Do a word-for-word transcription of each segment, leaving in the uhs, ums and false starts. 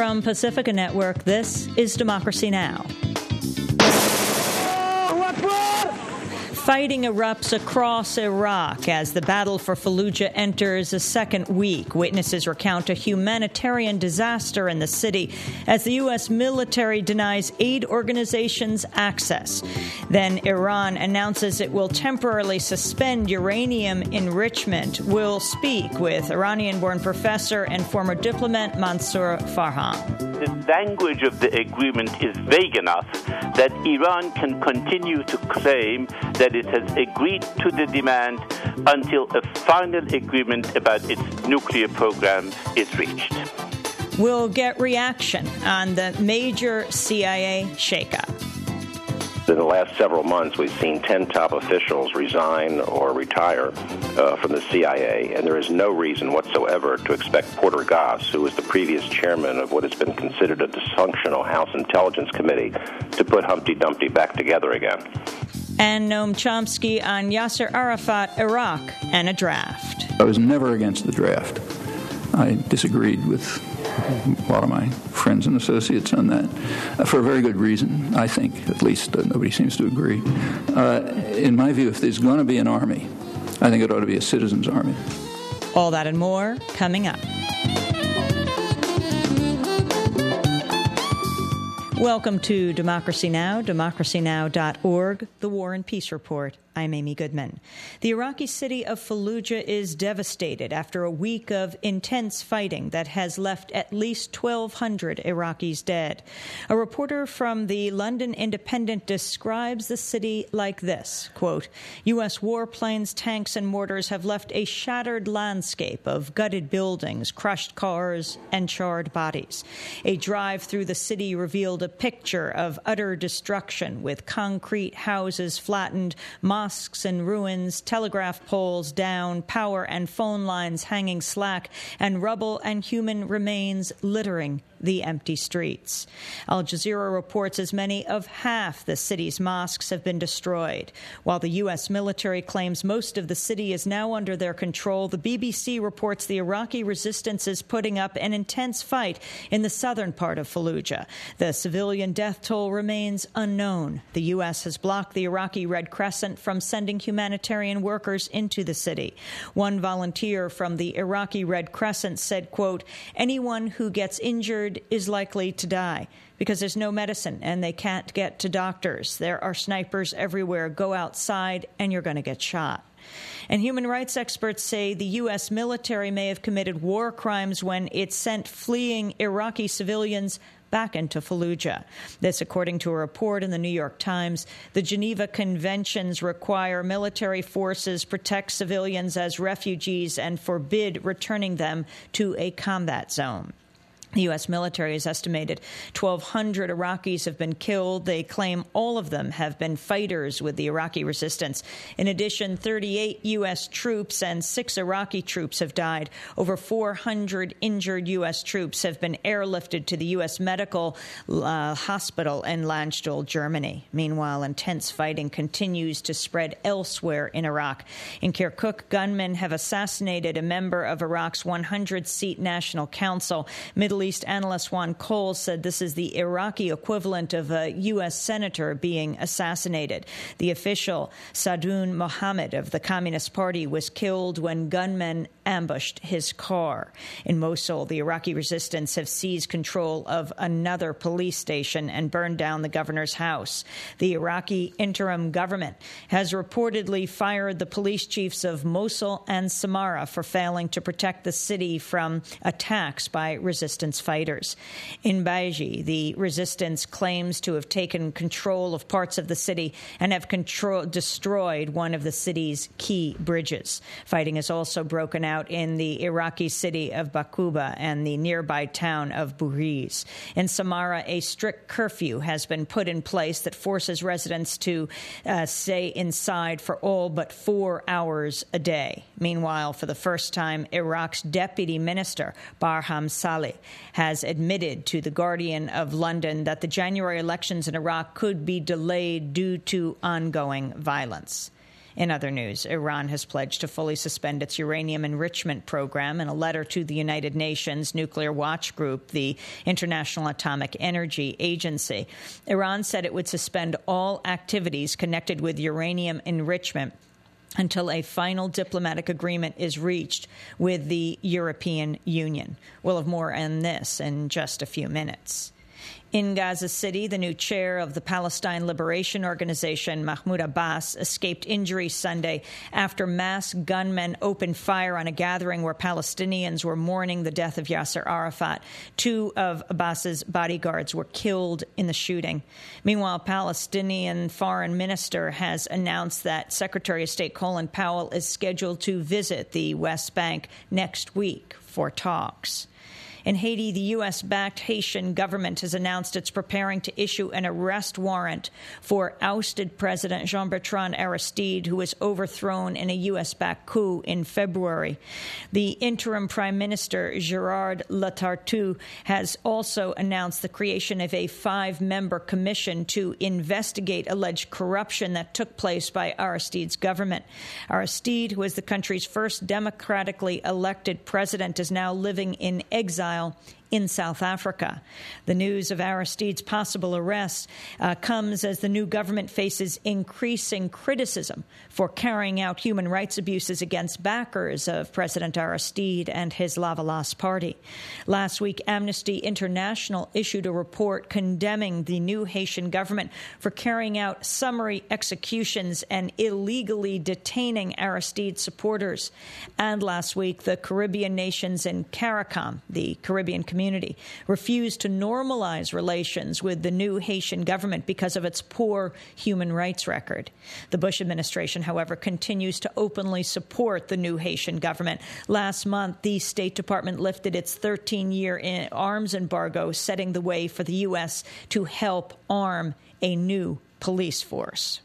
From Pacifica Network, this is Democracy Now! Fighting erupts across Iraq as the battle for Fallujah enters a second week. Witnesses recount a humanitarian disaster in the city as the U S military denies aid organizations access. Then Iran announces it will temporarily suspend uranium enrichment. We'll speak with Iranian-born professor and former diplomat Mansour Farhang. The language of the agreement is vague enough that Iran can continue to claim that it has agreed to the demand until a final agreement about its nuclear program is reached. We'll get reaction on the major C I A shakeup. In the last several months, we've seen ten top officials resign or retire uh, from the C I A, and there is no reason whatsoever to expect Porter Goss, who was the previous chairman of what has been considered a dysfunctional House Intelligence Committee, to put Humpty Dumpty back together again. And Noam Chomsky on Yasser Arafat, Iraq, and a draft. I was never against the draft. I disagreed with a lot of my friends and associates on that uh, for a very good reason, I think. At least uh, nobody seems to agree. Uh, in my view, if there's going to be an army, I think it ought to be a citizens' army. All that and more coming up. Welcome to Democracy Now!, democracy now dot org, the War and Peace Report. I'm Amy Goodman. The Iraqi city of Fallujah is devastated after a week of intense fighting that has left at least twelve hundred Iraqis dead. A reporter from the London Independent describes the city like this, quote, U S warplanes, tanks, and mortars have left a shattered landscape of gutted buildings, crushed cars, and charred bodies. A drive through the city revealed a picture of utter destruction with concrete houses flattened, mosques in ruins, telegraph poles down, power and phone lines hanging slack, and rubble and human remains littering the empty streets. Al Jazeera reports as many of half the city's mosques have been destroyed. While the U S military claims most of the city is now under their control, the B B C reports the Iraqi resistance is putting up an intense fight in the southern part of Fallujah. The civilian death toll remains unknown. The U S has blocked the Iraqi Red Crescent from sending humanitarian workers into the city. One volunteer from the Iraqi Red Crescent said, quote, anyone who gets injured is likely to die because there's no medicine and they can't get to doctors. There are snipers everywhere. Go outside and you're going to get shot. And human rights experts say the U S military may have committed war crimes when it sent fleeing Iraqi civilians back into Fallujah. This, according to a report in the New York Times. The Geneva Conventions require military forces protect civilians as refugees and forbid returning them to a combat zone. The U S military has estimated twelve hundred Iraqis have been killed. They claim all of them have been fighters with the Iraqi resistance. In addition, thirty-eight U S troops and six Iraqi troops have died. Over four hundred injured U S troops have been airlifted to the U S medical uh, hospital in Landstuhl, Germany. Meanwhile, intense fighting continues to spread elsewhere in Iraq. In Kirkuk, gunmen have assassinated a member of Iraq's one hundred seat National Council. Middle East analyst Juan Cole said this is the Iraqi equivalent of a U S senator being assassinated. The official, Sadoun Mohammed of the Communist Party, was killed when gunmen ambushed his car. In Mosul, the Iraqi resistance have seized control of another police station and burned down the governor's house. The Iraqi interim government has reportedly fired the police chiefs of Mosul and Samarra for failing to protect the city from attacks by resistance fighters. In Baiji, the resistance claims to have taken control of parts of the city and have control- destroyed one of the city's key bridges. Fighting has also broken out in the Iraqi city of Baquba and the nearby town of Buriz. In Samarra, a strict curfew has been put in place that forces residents to uh, stay inside for all but four hours a day. Meanwhile, for the first time, Iraq's deputy minister, Barham Saleh, has admitted to The Guardian of London that the January elections in Iraq could be delayed due to ongoing violence. In other news, Iran has pledged to fully suspend its uranium enrichment program in a letter to the United Nations Nuclear Watch Group, the International Atomic Energy Agency. Iran said it would suspend all activities connected with uranium enrichment until a final diplomatic agreement is reached with the European Union. We'll have more on this in just a few minutes. In Gaza City, the new chair of the Palestine Liberation Organization, Mahmoud Abbas, escaped injury Sunday after mass gunmen opened fire on a gathering where Palestinians were mourning the death of Yasser Arafat. Two of Abbas's bodyguards were killed in the shooting. Meanwhile, Palestinian Foreign Minister has announced that Secretary of State Colin Powell is scheduled to visit the West Bank next week for talks. In Haiti, the U S-backed Haitian government has announced it's preparing to issue an arrest warrant for ousted President Jean-Bertrand Aristide, who was overthrown in a U S-backed coup in February. The interim Prime Minister, Gérard Letartou, has also announced the creation of a five-member commission to investigate alleged corruption that took place by Aristide's government. Aristide, who is the country's first democratically elected president, is now living in exile in South Africa. The news of Aristide's possible arrest uh, comes as the new government faces increasing criticism for carrying out human rights abuses against backers of President Aristide and his Lavalas party. Last week, Amnesty International issued a report condemning the new Haitian government for carrying out summary executions and illegally detaining Aristide supporters. And last week, the Caribbean nations in CARICOM, the Caribbean community, Community refused to normalize relations with the new Haitian government because of its poor human rights record. The Bush administration, however, continues to openly support the new Haitian government. Last month, the State Department lifted its thirteen-year arms embargo, setting the way for the U S to help arm a new police force.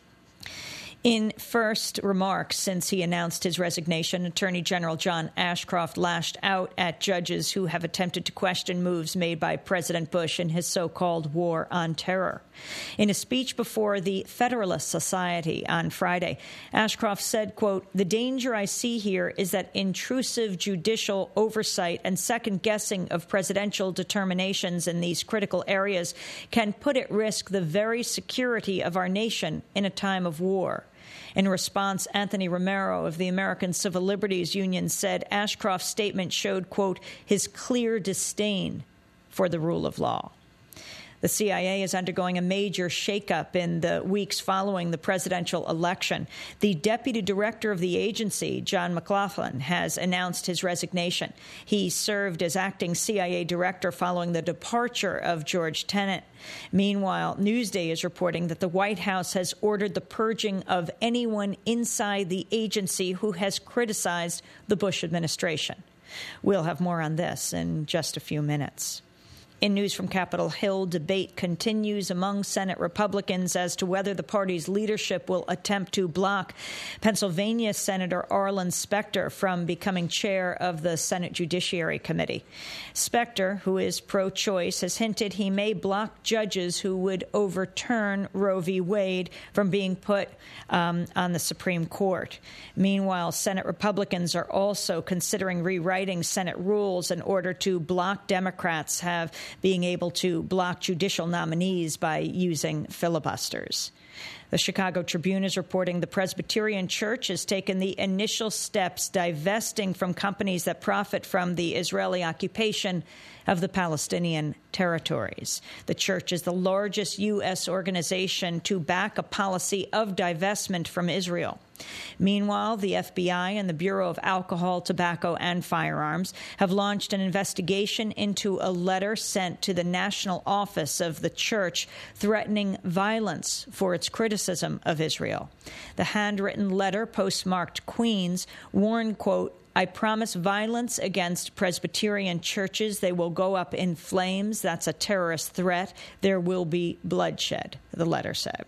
In first remarks since he announced his resignation, Attorney General John Ashcroft lashed out at judges who have attempted to question moves made by President Bush in his so-called war on terror. In a speech before the Federalist Society on Friday, Ashcroft said, quote, "The danger I see here is that intrusive judicial oversight and second-guessing of presidential determinations in these critical areas can put at risk the very security of our nation in a time of war." In response, Anthony Romero of the American Civil Liberties Union said Ashcroft's statement showed, quote, his clear disdain for the rule of law. The C I A is undergoing a major shakeup in the weeks following the presidential election. The deputy director of the agency, John McLaughlin, has announced his resignation. He served as acting C I A director following the departure of George Tenet. Meanwhile, Newsday is reporting that the White House has ordered the purging of anyone inside the agency who has criticized the Bush administration. We'll have more on this in just a few minutes. In news from Capitol Hill, debate continues among Senate Republicans as to whether the party's leadership will attempt to block Pennsylvania Senator Arlen Specter from becoming chair of the Senate Judiciary Committee. Specter, who is pro-choice, has hinted he may block judges who would overturn Roe v. Wade from being put um, on the Supreme Court. Meanwhile, Senate Republicans are also considering rewriting Senate rules in order to block Democrats have being able to block judicial nominees by using filibusters. The Chicago Tribune is reporting the Presbyterian Church has taken the initial steps divesting from companies that profit from the Israeli occupation of the Palestinian territories. The church is the largest U S organization to back a policy of divestment from Israel. Meanwhile, the F B I and the Bureau of Alcohol, Tobacco, and Firearms have launched an investigation into a letter sent to the National Office of the Church threatening violence for its criticism of Israel. The handwritten letter, postmarked Queens, warned, quote, "I promise violence against Presbyterian churches. They will go up in flames. That's a terrorist threat. There will be bloodshed," the letter said.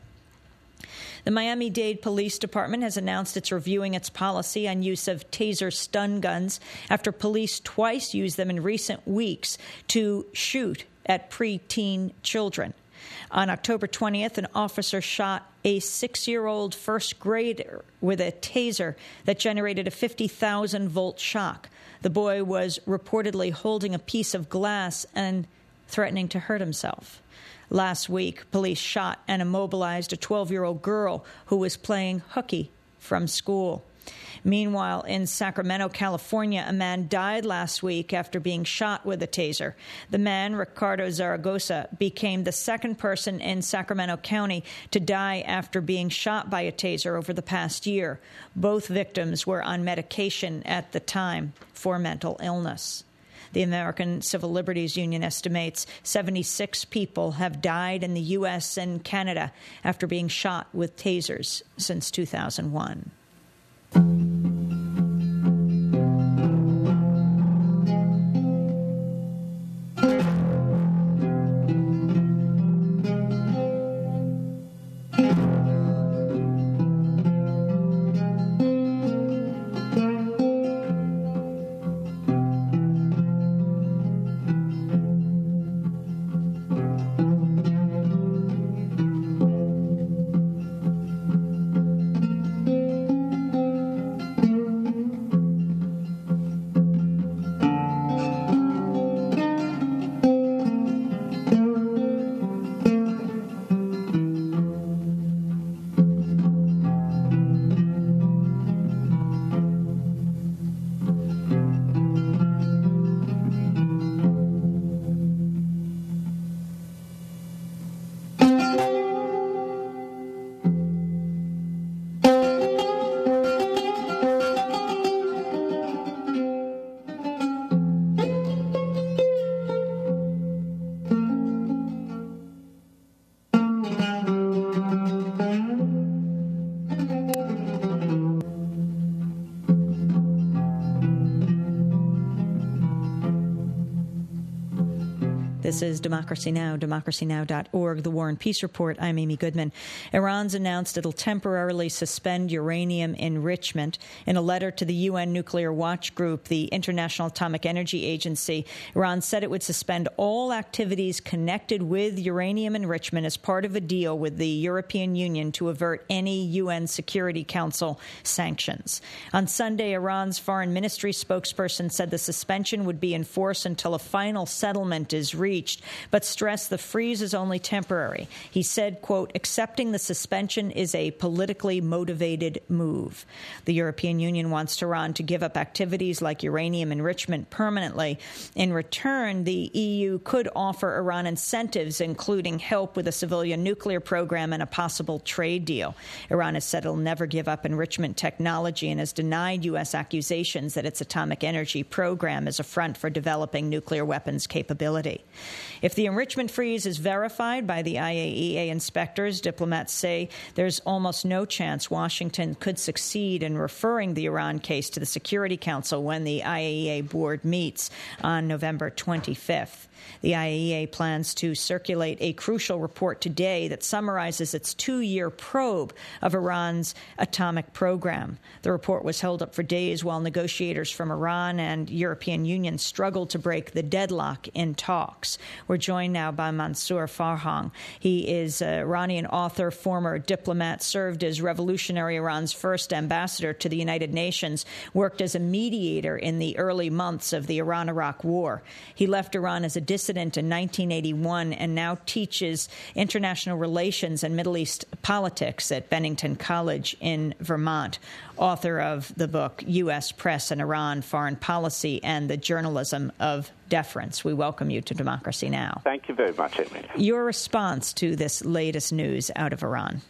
The Miami-Dade Police Department has announced it's reviewing its policy on use of taser stun guns after police twice used them in recent weeks to shoot at preteen children. On October twentieth, an officer shot a six-year-old first grader with a taser that generated a fifty thousand volt shock. The boy was reportedly holding a piece of glass and threatening to hurt himself. Last week, police shot and immobilized a twelve-year-old girl who was playing hooky from school. Meanwhile, in Sacramento, California, a man died last week after being shot with a taser. The man, Ricardo Zaragoza, became the second person in Sacramento County to die after being shot by a taser over the past year. Both victims were on medication at the time for mental illness. The American Civil Liberties Union estimates seventy-six people have died in the U S and Canada after being shot with tasers since two thousand one. This is Democracy Now!, democracy now dot org, the War and Peace Report. I'm Amy Goodman. Iran's announced it'll temporarily suspend uranium enrichment. In a letter to the U N Nuclear Watch Group, the International Atomic Energy Agency, Iran said it would suspend all activities connected with uranium enrichment as part of a deal with the European Union to avert any U N Security Council sanctions. On Sunday, Iran's foreign ministry spokesperson said the suspension would be in force until a final settlement is reached, but stressed the freeze is only temporary. He said, quote, accepting the suspension is a politically motivated move. The European Union wants Iran to give up activities like uranium enrichment permanently. In return, the E U could offer Iran incentives, including help with a civilian nuclear program and a possible trade deal. Iran has said it'll never give up enrichment technology and has denied U S accusations that its atomic energy program is a front for developing nuclear weapons capability. If the enrichment freeze is verified by the I A E A inspectors, diplomats say there's almost no chance Washington could succeed in referring the Iran case to the Security Council when the I A E A board meets on November twenty-fifth. The I A E A plans to circulate a crucial report today that summarizes its two-year probe of Iran's atomic program. The report was held up for days while negotiators from Iran and European Union struggled to break the deadlock in talks. We're joined now by Mansour Farhang. He is an Iranian author, former diplomat, served as Revolutionary Iran's first ambassador to the United Nations, worked as a mediator in the early months of the Iran-Iraq War. He left Iran as a dissident in nineteen eighty-one and now teaches international relations and Middle East politics at Bennington College in Vermont. Author of the book U S Press and Iran, Foreign Policy and the Journalism of Deference. We welcome you to Democracy Now! Thank you very much, Amy. Your response to this latest news out of Iran?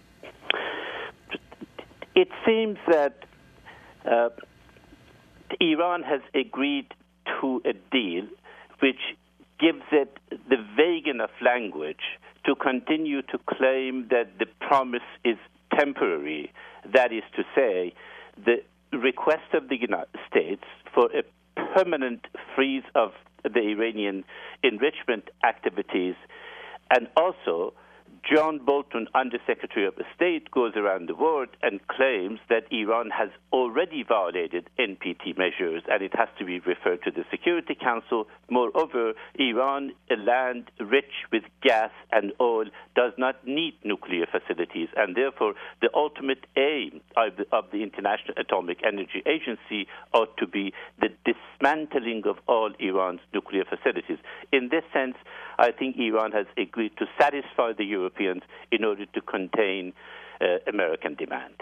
It seems that uh, Iran has agreed to a deal which gives it the vague enough language to continue to claim that the promise is temporary. That is to say, the request of the United States for a permanent freeze of the Iranian enrichment activities and also John Bolton, Undersecretary of State, goes around the world and claims that Iran has already violated N P T measures and it has to be referred to the Security Council. Moreover, Iran, a land rich with gas and oil, does not need nuclear facilities, and therefore the ultimate aim of the, of the International Atomic Energy Agency ought to be the dismantling of all Iran's nuclear facilities. In this sense, I think Iran has agreed to satisfy the Europeans in order to contain uh, American demand.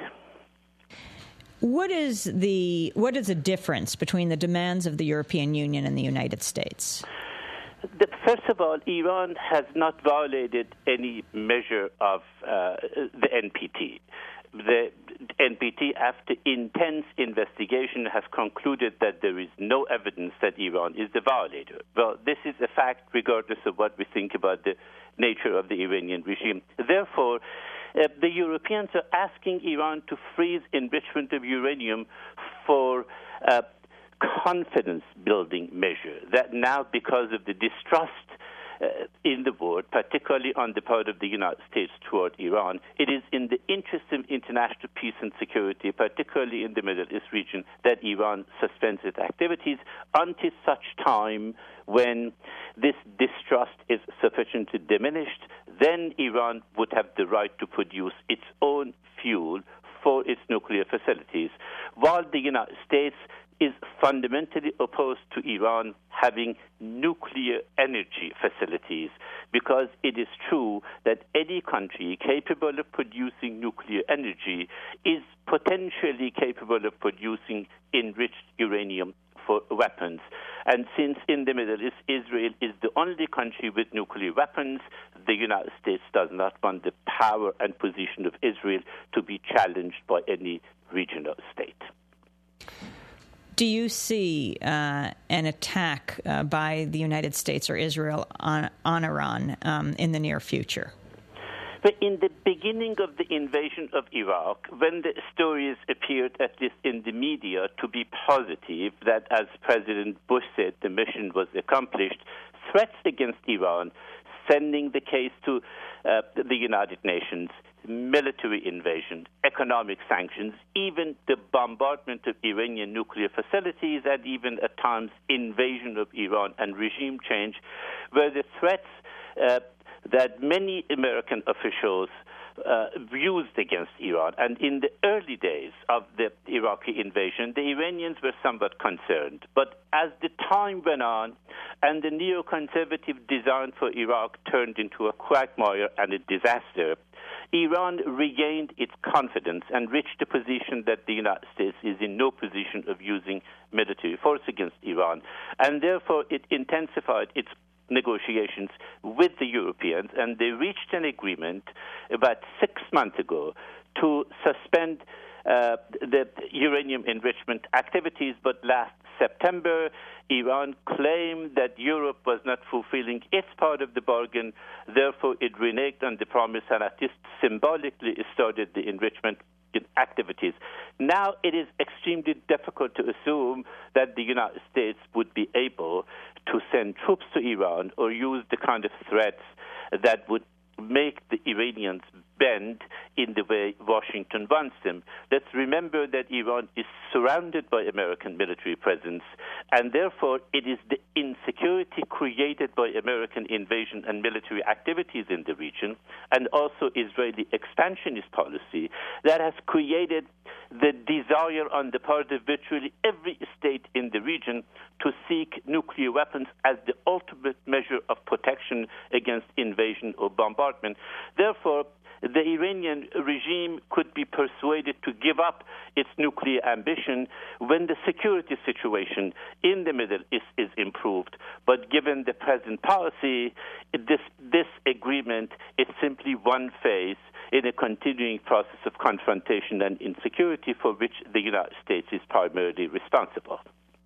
What is the what is the difference between the demands of the European Union and the United States? The, first of all, Iran has not violated any measure of uh, the N P T. The N P T, after intense investigation, has concluded that there is no evidence that Iran is the violator. Well, this is a fact regardless of what we think about the nature of the Iranian regime. Therefore, uh, the Europeans are asking Iran to freeze enrichment of uranium for uh, confidence-building measure that now, because of the distrust uh, in the world, particularly on the part of the United States toward Iran, it is in the interest of international peace and security, particularly in the Middle East region, that Iran suspends its activities until such time when this distrust is sufficiently diminished. Then Iran would have the right to produce its own fuel for its nuclear facilities, while the United States is fundamentally opposed to Iran having nuclear energy facilities, because it is true that any country capable of producing nuclear energy is potentially capable of producing enriched uranium for weapons. And since in the Middle East, Israel is the only country with nuclear weapons, the United States does not want the power and position of Israel to be challenged by any regional state. Do you see uh, an attack uh, by the United States or Israel on, on Iran um, in the near future? But in the beginning of the invasion of Iraq, when the stories appeared, at least in the media, to be positive, that as President Bush said, the mission was accomplished, threats against Iran, sending the case to uh, the United Nations, military invasion, economic sanctions, even the bombardment of Iranian nuclear facilities, and even at times invasion of Iran and regime change, were the threats uh, that many American officials uh, used against Iran. And in the early days of the Iraqi invasion, the Iranians were somewhat concerned. But as the time went on and the neoconservative design for Iraq turned into a quagmire and a disaster, Iran regained its confidence and reached a position that the United States is in no position of using military force against Iran. And therefore, it intensified its negotiations with the Europeans, and they reached an agreement about six months ago to suspend uh, the uranium enrichment activities. But last September, Iran claimed that Europe was not fulfilling its part of the bargain. Therefore, it reneged on the promise and at least symbolically started the enrichment activities. Now it is extremely difficult to assume that the United States would be able to send troops to Iran or use the kind of threats that would make the Iranians bend in the way Washington wants them. Let's remember that Iran is surrounded by American military presence, and therefore it is the insecurity created by American invasion and military activities in the region, and also Israeli expansionist policy, that has created the desire on the part of virtually every state in the region to seek nuclear weapons as the ultimate measure of protection against invasion or bombardment. Therefore, the Iranian regime could be persuaded to give up its nuclear ambition when the security situation in the Middle East is improved. But given the present policy, this, this agreement is simply one phase in a continuing process of confrontation and insecurity for which the United States is primarily responsible.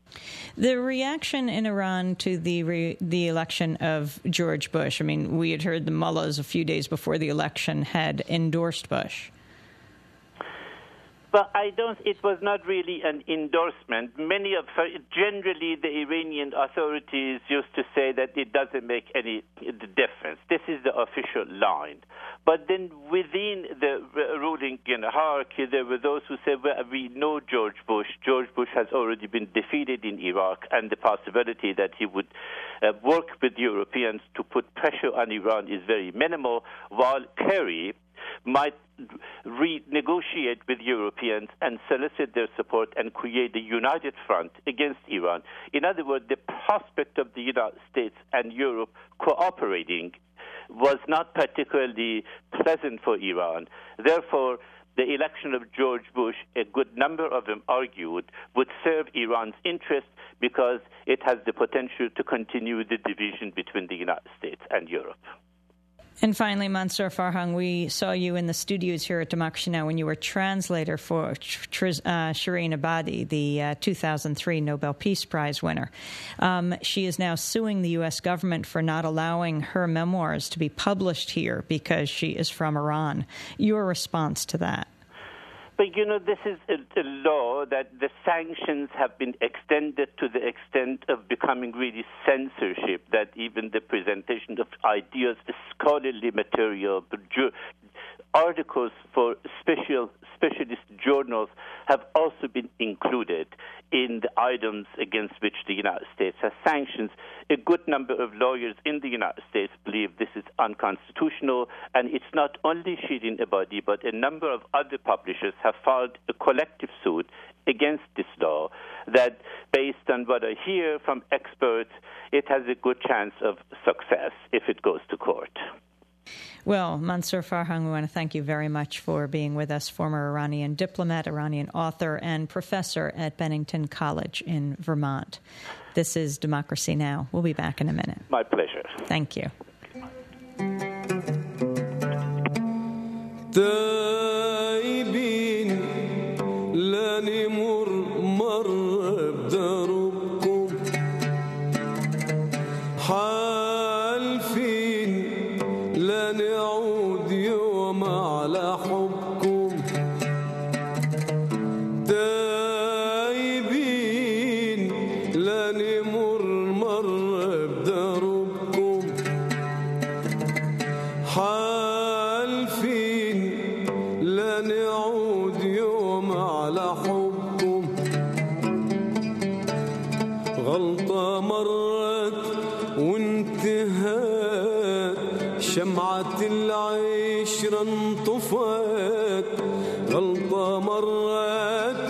The reaction in Iran to the re- the election of George Bush, I mean, we had heard the mullahs a few days before the election had endorsed Bush. But I don't. It was not really an endorsement. Many of generally the Iranian authorities used to say that it doesn't make any difference. This is the official line. But then within the ruling you know, hierarchy, there were those who said, well, we know George Bush. George Bush has already been defeated in Iraq, and the possibility that he would uh, work with Europeans to put pressure on Iran is very minimal, while Kerry might renegotiate with Europeans and solicit their support and create a united front against Iran. In other words, the prospect of the United States and Europe cooperating was not particularly pleasant for Iran. Therefore, the election of George Bush, a good number of them argued, would serve Iran's interest because it has the potential to continue the division between the United States and Europe. And finally, Mansour Farhang, we saw you in the studios here at Democracy Now! When you were translator for Tr- uh, Shireen Ebadi, the uh, two thousand three Nobel Peace Prize winner. Um, she is now suing the U S government for not allowing her memoirs to be published here because she is from Iran. Your response to that? But, you know, this is a, a law that the sanctions have been extended to the extent of becoming really censorship, that even the presentation of ideas, scholarly material, articles for special specialist journals have also been included in the items against which the United States has sanctions. A good number of lawyers in the United States believe this is unconstitutional, and it's not only Shireen Ebadi, but a number of other publishers have filed a collective suit against this law that, based on what I hear from experts, it has a good chance of success if it goes to court. Well, Mansour Farhang, we want to thank you very much for being with us, former Iranian diplomat, Iranian author, and professor at Bennington College in Vermont. This is Democracy Now! We'll be back in a minute. My pleasure. Thank you. شمعة العشرة انطفت غلطة مرت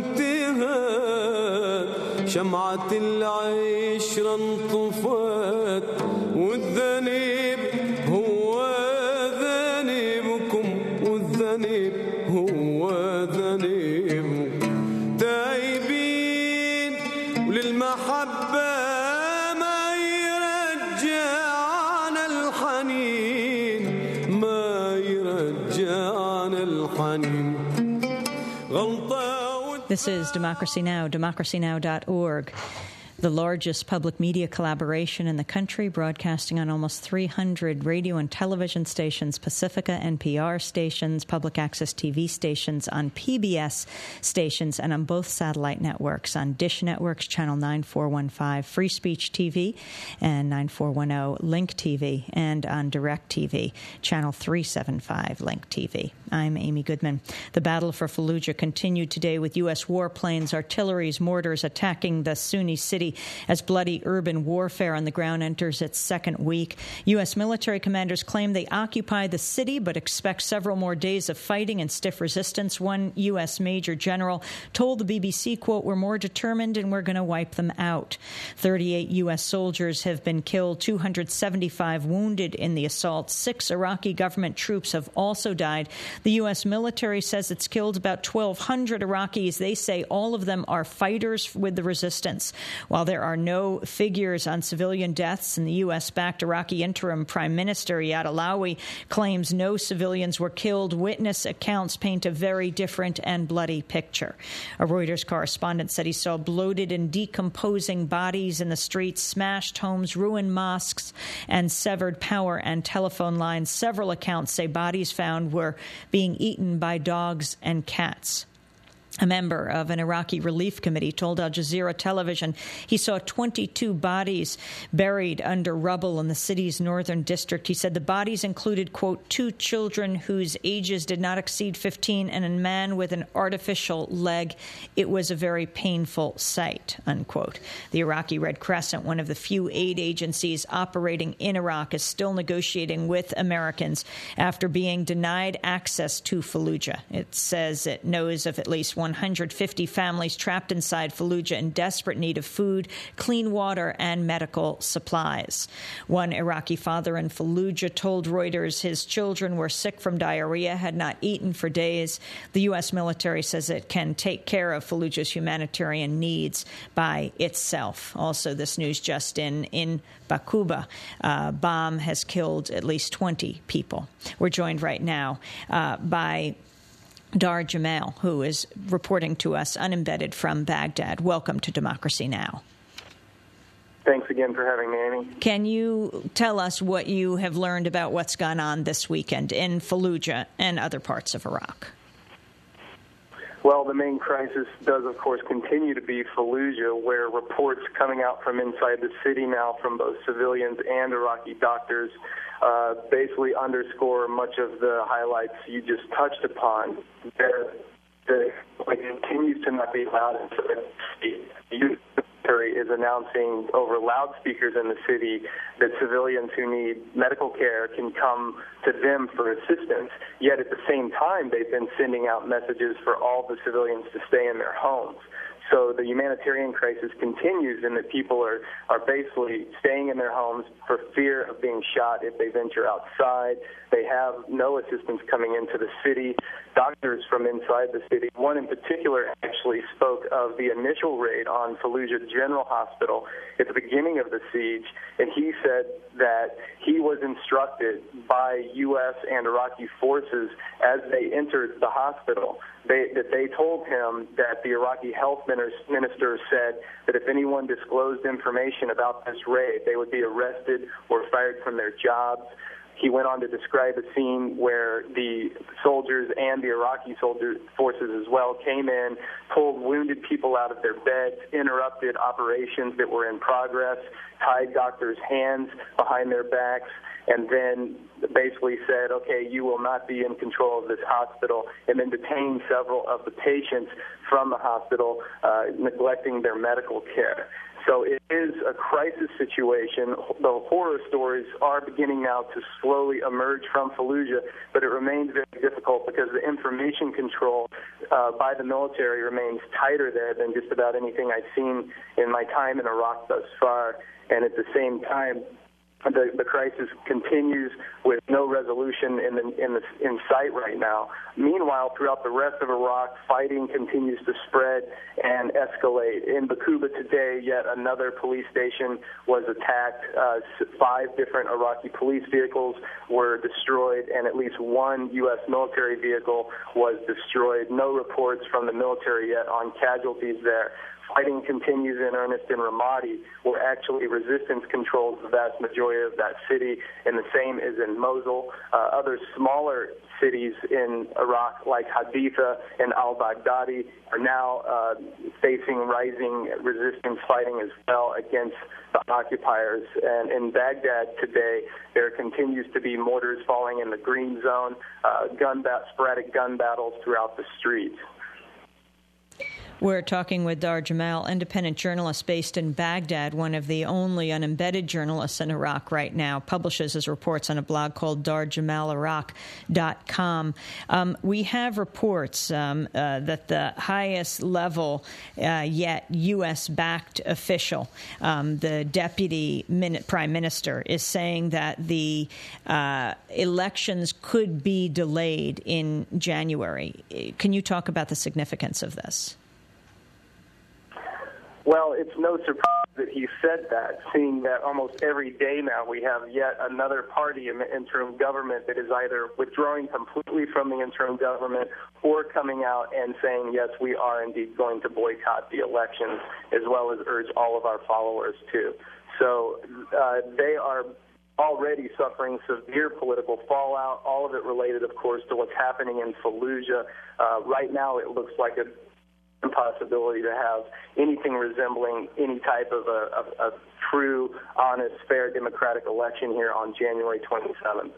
وانتهت شمعة العشرة انطفت والذنب هو ذنبكم والذنب هو ذنبكم تايبين وللمحبة This is Democracy Now!, democracy now dot org, the largest public media collaboration in the country, broadcasting on almost three hundred radio and television stations, Pacifica N P R stations, public access T V stations, on P B S stations, and on both satellite networks, on Dish Networks, Channel nine four one five, Free Speech T V, and nine four one zero, Link T V, and on DirecTV, Channel three seventy-five, Link T V. I'm Amy Goodman. The battle for Fallujah continued today with U S warplanes, artilleries, mortars attacking the Sunni city as bloody urban warfare on the ground enters its second week. U S military commanders claim they occupy the city but expect several more days of fighting and stiff resistance. One U S major general told the B B C, quote, "We're more determined and we're going to wipe them out." thirty-eight U S soldiers have been killed, two hundred seventy-five wounded in the assault. Six Iraqi government troops have also died. The U S military says it's killed about twelve hundred Iraqis. They say all of them are fighters with the resistance. While there are no figures on civilian deaths, and the U S-backed Iraqi interim Prime Minister Iyad Allawi claims no civilians were killed, witness accounts paint a very different and bloody picture. A Reuters correspondent said he saw bloated and decomposing bodies in the streets, smashed homes, ruined mosques, and severed power and telephone lines. Several accounts say bodies found were being eaten by dogs and cats. A member of an Iraqi relief committee told Al Jazeera television he saw twenty-two bodies buried under rubble in the city's northern district. He said the bodies included, quote, two children whose ages did not exceed fifteen and a man with an artificial leg. It was a very painful sight, unquote. The Iraqi Red Crescent, one of the few aid agencies operating in Iraq, is still negotiating with Americans after being denied access to Fallujah. It says it knows of at least one hundred fifty families trapped inside Fallujah in desperate need of food, clean water, and medical supplies. One Iraqi father in Fallujah told Reuters his children were sick from diarrhea, had not eaten for days. The U S military says it can take care of Fallujah's humanitarian needs by itself. Also, this news just in, in Baquba, a bomb has killed at least twenty people. We're joined right now uh, by Dar Jamail, who is reporting to us unembedded from Baghdad. Welcome to Democracy Now! Thanks again for having me, Amy. Can you tell us what you have learned about what's gone on this weekend in Fallujah and other parts of Iraq? Well, the main crisis does, of course, continue to be Fallujah, where reports coming out from inside the city now from both civilians and Iraqi doctors uh, basically underscore much of the highlights you just touched upon. There, the it continues to not be allowed into the youth military is announcing over loudspeakers in the city that civilians who need medical care can come to them for assistance. Yet at the same time, they've been sending out messages for all the civilians to stay in their homes. So the humanitarian crisis continues in that people are, are basically staying in their homes for fear of being shot if they venture outside. They have no assistance coming into the city. Doctors from inside the city, one in particular actually spoke of the initial raid on Fallujah General Hospital at the beginning of the siege, and he said that he was instructed by U S and Iraqi forces as they entered the hospital They, that they told him that the Iraqi health minister said that if anyone disclosed information about this raid, they would be arrested or fired from their jobs. He went on to describe a scene where the soldiers and the Iraqi soldier forces as well came in, pulled wounded people out of their beds, interrupted operations that were in progress, tied doctors' hands behind their backs, and then basically said, okay, you will not be in control of this hospital, and then detained several of the patients from the hospital, uh, neglecting their medical care. So it is a crisis situation. The horror stories are beginning now to slowly emerge from Fallujah, but it remains very difficult because the information control uh, by the military remains tighter there than just about anything I've seen in my time in Iraq thus far. And at the same time, The, the crisis continues with no resolution in the, in, the, in sight right now. Meanwhile, throughout the rest of Iraq, fighting continues to spread and escalate. In Baquba today, yet another police station was attacked. Uh, five different Iraqi police vehicles were destroyed, and at least one U S military vehicle was destroyed. No reports from the military yet on casualties there. Fighting continues in earnest in Ramadi, where actually resistance controls the vast majority of that city, and the same is in Mosul. Uh, other smaller cities in Iraq, like Haditha and al-Baghdadi, are now uh, facing rising resistance fighting as well against the occupiers. And in Baghdad today, there continues to be mortars falling in the green zone, uh, gun bat- sporadic gun battles throughout the streets. We're talking with Dar Jamail, independent journalist based in Baghdad, one of the only unembedded journalists in Iraq right now, publishes his reports on a blog called dar jamal iraq dot com. Um, we have reports um, uh, that the highest level uh, yet U S-backed official, um, the deputy min- prime minister, is saying that the uh, elections could be delayed in January. Can you talk about the significance of this? Well, it's no surprise that he said that, seeing that almost every day now we have yet another party in the interim government that is either withdrawing completely from the interim government or coming out and saying, yes, we are indeed going to boycott the elections, as well as urge all of our followers to. So uh, they are already suffering severe political fallout, all of it related, of course, to what's happening in Fallujah. Uh, right now it looks like a impossibility to have anything resembling any type of a, a, a true, honest, fair democratic election here on January twenty-seventh.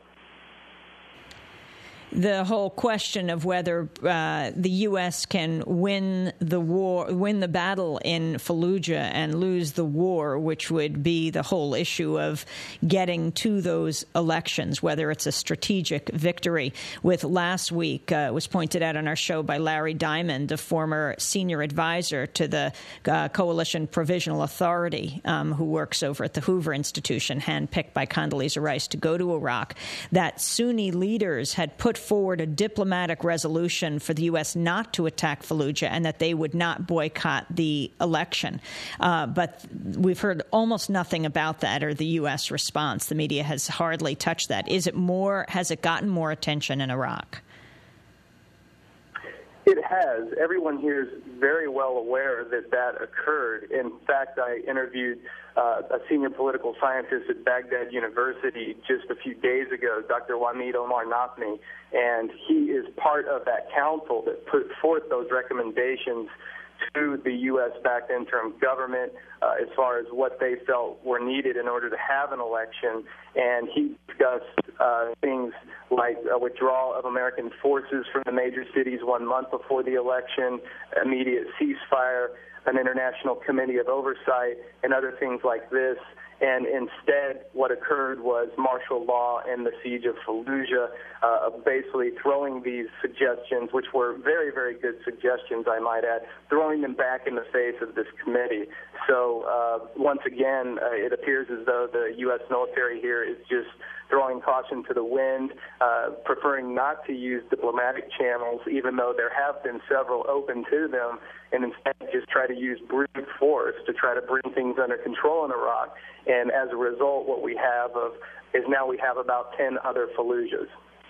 The whole question of whether uh, the U S can win the war, win the battle in Fallujah and lose the war, which would be the whole issue of getting to those elections, whether it's a strategic victory. With last week, uh, was pointed out on our show by Larry Diamond, a former senior advisor to the uh, Coalition Provisional Authority, um, who works over at the Hoover Institution, handpicked by Condoleezza Rice to go to Iraq, that Sunni leaders had put forward a diplomatic resolution for the U S not to attack Fallujah and that they would not boycott the election. Uh, but we've heard almost nothing about that or the U S response. The media has hardly touched that. Is it more, has it gotten more attention in Iraq? It has. Everyone here is very well aware that that occurred. In fact, I interviewed uh, a senior political scientist at Baghdad University just a few days ago, Doctor Wahid Omar Nafni, and he is part of that council that put forth those recommendations to the U S-backed interim government uh, as far as what they felt were needed in order to have an election. And he discussed uh, things like a withdrawal of American forces from the major cities one month before the election, immediate ceasefire, an international committee of oversight, and other things like this. And instead, what occurred was martial law and the siege of Fallujah, uh, basically throwing these suggestions, which were very, very good suggestions, I might add, throwing them back in the face of this committee. So uh, once again, uh, it appears as though the U S military here is just throwing caution to the wind, uh, preferring not to use diplomatic channels, even though there have been several open to them, and instead just try to use brute force to try to bring things under control in Iraq. And as a result, what we have of is now we have about ten other Fallujahs.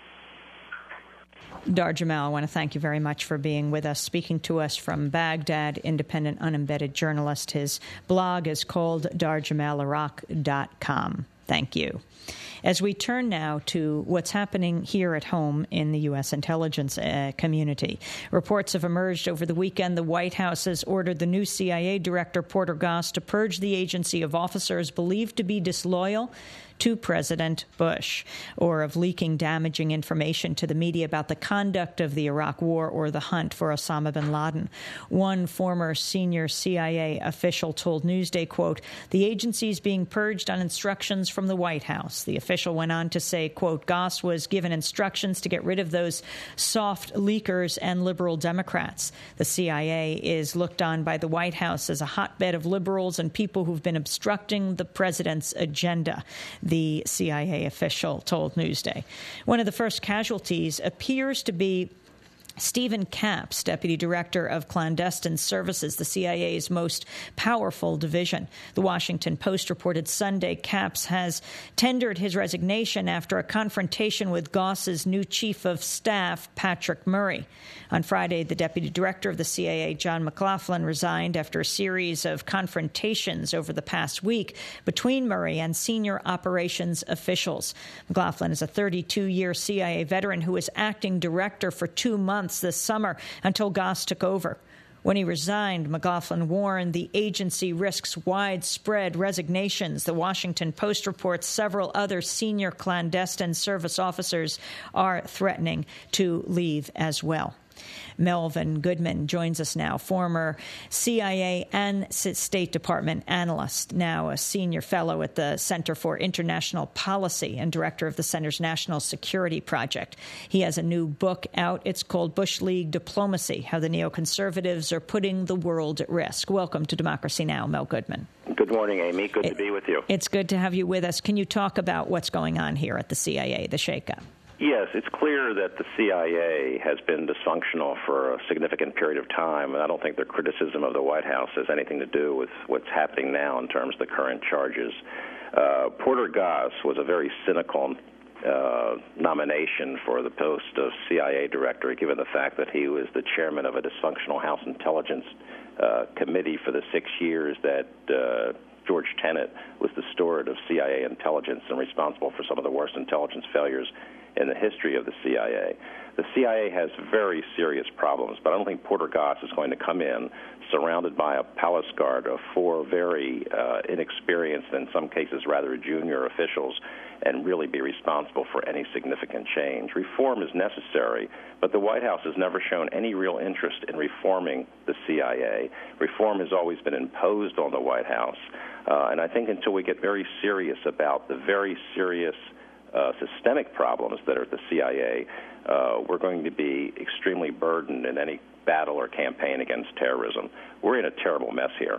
Dar Jamal, I want to thank you very much for being with us, speaking to us from Baghdad, independent, unembedded journalist. His blog is called dar jamal iraq dot com. Thank you. As we turn now to what's happening here at home in the U S intelligence uh, community, reports have emerged over the weekend the White House has ordered the new C I A director, Porter Goss, to purge the agency of officers believed to be disloyal to President Bush or of leaking damaging information to the media about the conduct of the Iraq War or the hunt for Osama bin Laden. One former senior C I A official told Newsday, quote, the agency is being purged on instructions from the White House. The official went on to say, quote, Goss was given instructions to get rid of those soft leakers and liberal Democrats. The C I A is looked on by the White House as a hotbed of liberals and people who've been obstructing the president's agenda, the C I A official told Newsday. One of the first casualties appears to be Stephen Capps, Deputy Director of Clandestine Services, the C I A's most powerful division. The Washington Post reported Sunday Capps has tendered his resignation after a confrontation with Goss's new chief of staff, Patrick Murray. On Friday, the Deputy Director of the C I A, John McLaughlin, resigned after a series of confrontations over the past week between Murray and senior operations officials. McLaughlin is a thirty-two-year C I A veteran who was acting director for two months this summer until Goss took over. When he resigned, McLaughlin warned the agency risks widespread resignations. The Washington Post reports several other senior clandestine service officers are threatening to leave as well. Melvin Goodman joins us now, former C I A and State Department analyst, now a senior fellow at the Center for International Policy and director of the Center's National Security Project. He has a new book out. It's called Bush League Diplomacy, How the Neoconservatives Are Putting the World at Risk. Welcome to Democracy Now!, Mel Goodman. Good morning, Amy. Good it, to be with you. It's good to have you with us. Can you talk about what's going on here at the C I A, the shakeup? Yes, it's clear that the C I A has been dysfunctional for a significant period of time, and I don't think their criticism of the White House has anything to do with what's happening now in terms of the current charges. Uh, Porter Goss was a very cynical uh, nomination for the post of C I A director, given the fact that he was the chairman of a dysfunctional House Intelligence uh, Committee for the six years that uh, George Tenet was the steward of C I A intelligence and responsible for some of the worst intelligence failures in the history of the C I A. The C I A has very serious problems, but I don't think Porter Goss is going to come in surrounded by a palace guard of four very uh, inexperienced, in some cases rather junior officials, and really be responsible for any significant change. Reform is necessary, but the White House has never shown any real interest in reforming the C I A. Reform has always been imposed on the White House, uh, and I think until we get very serious about the very serious uh, systemic problems that are at the C I A, uh, we're going to be extremely burdened in any battle or campaign against terrorism. We're in a terrible mess here.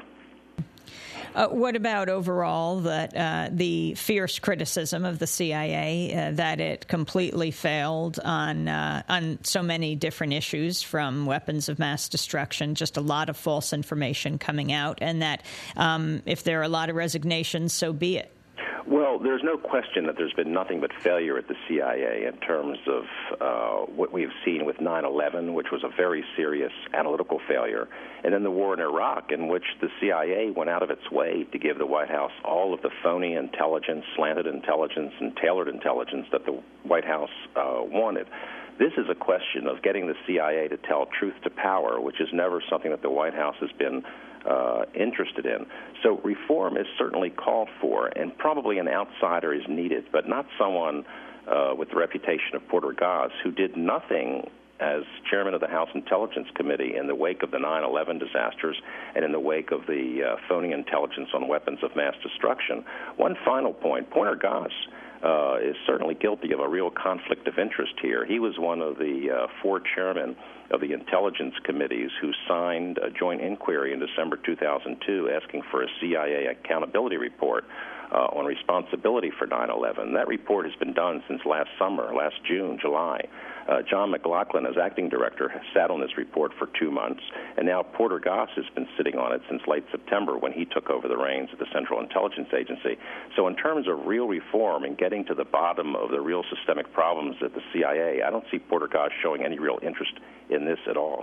Uh, what about overall that uh, the fierce criticism of the C I A uh, that it completely failed on uh, on so many different issues, from weapons of mass destruction, just a lot of false information coming out, and that um, if there are a lot of resignations, so be it? Well, there's no question that there's been nothing but failure at the C I A in terms of uh, what we've seen with nine eleven, which was a very serious analytical failure, and then the war in Iraq, in which the C I A went out of its way to give the White House all of the phony intelligence, slanted intelligence, and tailored intelligence that the White House uh, wanted. This is a question of getting the C I A to tell truth to power, which is never something that the White House has been Uh, interested in. So reform is certainly called for, and probably an outsider is needed, but not someone uh, with the reputation of Porter Goss, who did nothing as chairman of the House Intelligence Committee in the wake of the nine eleven disasters and in the wake of the uh, phony intelligence on weapons of mass destruction. One final point, Porter Goss uh, is certainly guilty of a real conflict of interest here. He was one of the uh, four chairmen of the intelligence committees who signed a joint inquiry in December two thousand two asking for a C I A accountability report uh, on responsibility for nine eleven. That report has been done since last summer, last June, July. Uh, John McLaughlin, as acting director, has sat on this report for two months, and now Porter Goss has been sitting on it since late September when he took over the reins of the Central Intelligence Agency. So in terms of real reform and getting to the bottom of the real systemic problems at the C I A, I don't see Porter Goss showing any real interest in this at all.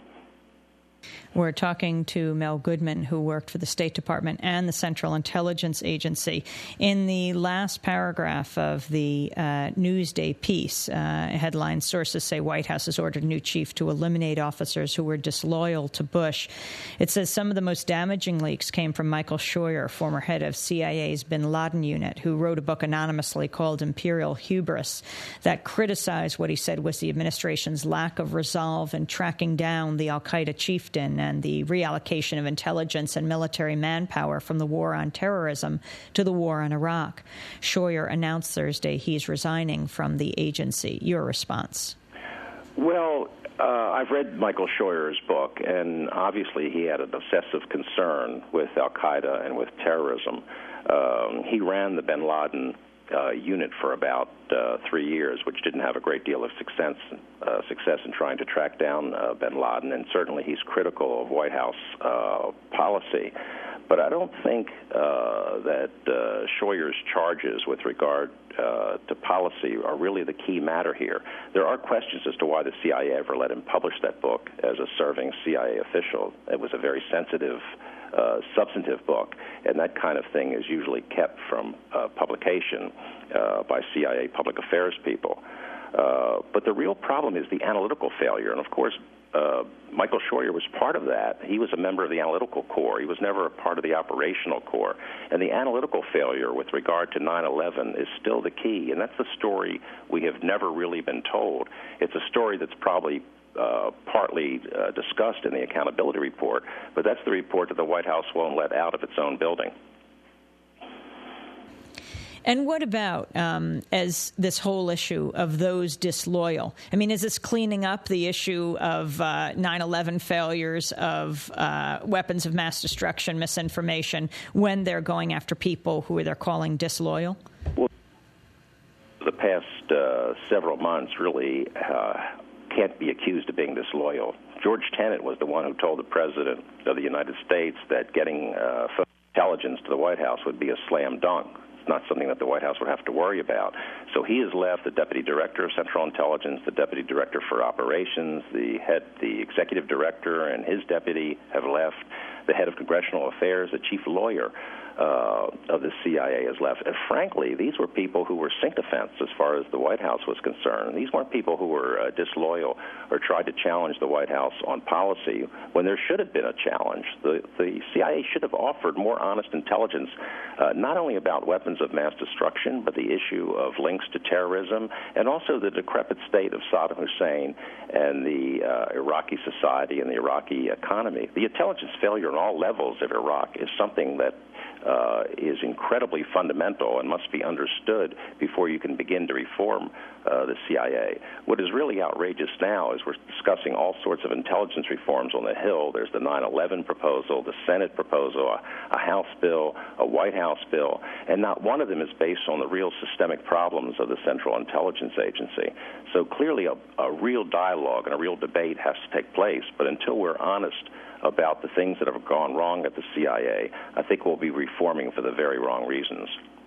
We're talking to Mel Goodman, who worked for the State Department and the Central Intelligence Agency. In the last paragraph of the uh, Newsday piece, uh, headline sources say White House has ordered new chief to eliminate officers who were disloyal to Bush. It says some of the most damaging leaks came from Michael Scheuer, former head of C I A's bin Laden unit, who wrote a book anonymously called Imperial Hubris that criticized what he said was the administration's lack of resolve in tracking down the al-Qaeda chieftain and the reallocation of intelligence and military manpower from the war on terrorism to the war in Iraq. Scheuer announced Thursday he's resigning from the agency. Your response? Well, uh, I've read Michael Scheuer's book, and obviously he had an obsessive concern with al-Qaeda and with terrorism. Um, he ran the bin Laden Uh, unit for about uh, three years, which didn't have a great deal of success, uh, success in trying to track down uh, bin Laden, and certainly he's critical of White House uh, policy. But I don't think uh, that uh, Scheuer's charges with regard uh, to policy are really the key matter here. There are questions as to why the C I A ever let him publish that book as a serving C I A official. It was a very sensitive Uh, substantive book, and that kind of thing is usually kept from uh, publication uh, by C I A public affairs people. Uh, but the real problem is the analytical failure, and of course, uh, Michael Scheuer was part of that. He was a member of the analytical corps. He was never a part of the operational corps. And the analytical failure with regard to nine eleven is still the key, and that's the story we have never really been told. It's a story that's probably Uh, partly uh, discussed in the accountability report, but that's the report that the White House won't let out of its own building. And what about um, as this whole issue of those disloyal? I mean, is this cleaning up the issue of uh, nine eleven failures, of uh, weapons of mass destruction, misinformation, when they're going after people who they're calling disloyal? Well, the past uh, several months really uh, can't be accused of being disloyal. George Tenet was the one who told the President of the United States that getting uh, intelligence to the White House would be a slam dunk. It's not something that the White House would have to worry about. So he has left. The Deputy Director of Central Intelligence, the Deputy Director for Operations, the head, the Executive Director and his deputy have left. the head of congressional affairs, the chief lawyer Uh, of the C I A has left. And frankly, these were people who were sycophants as far as the White House was concerned. These weren't people who were uh, disloyal or tried to challenge the White House on policy when there should have been a challenge. The, the C I A should have offered more honest intelligence, uh, not only about weapons of mass destruction, but the issue of links to terrorism and also the decrepit state of Saddam Hussein and the uh, Iraqi society and the Iraqi economy. The intelligence failure on all levels of Iraq is something that Uh, is incredibly fundamental and must be understood before you can begin to reform uh, the C I A. What is really outrageous now is we're discussing all sorts of intelligence reforms on the Hill. There's the nine eleven proposal, the Senate proposal, a, a House bill, a White House bill, and not one of them is based on the real systemic problems of the Central Intelligence Agency. So clearly a, a real dialogue and a real debate has to take place, but until we're honest about the things that have gone wrong at the C I A, I think we'll be reforming for the very wrong reasons.